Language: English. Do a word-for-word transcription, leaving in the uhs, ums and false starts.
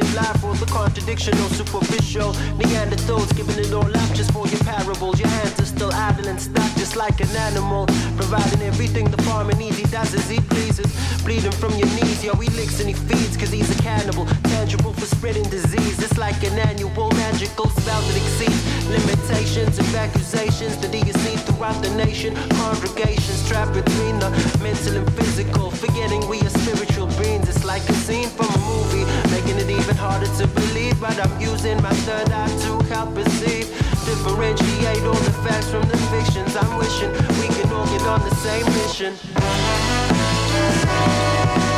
life or the contradiction or superficial. Neanderthals giving it all up just for your parables. Your hands are still idle and stuck just like an animal, providing everything the farmer needs. He does as he pleases, bleeding from your knees. Yo, he licks and he feeds cause he's a cannibal, tangible for spreading disease. It's like an annual magical spell that exceeds limitations of accusations that he has seen throughout the nation. Congregations trapped between the mental and physical, forgetting we are spiritual beings. It's like a scene from a movie, making it even harder to believe. But I'm using my third eye to help perceive, differentiate all the facts from the fictions. I'm wishing we can all get on the same mission.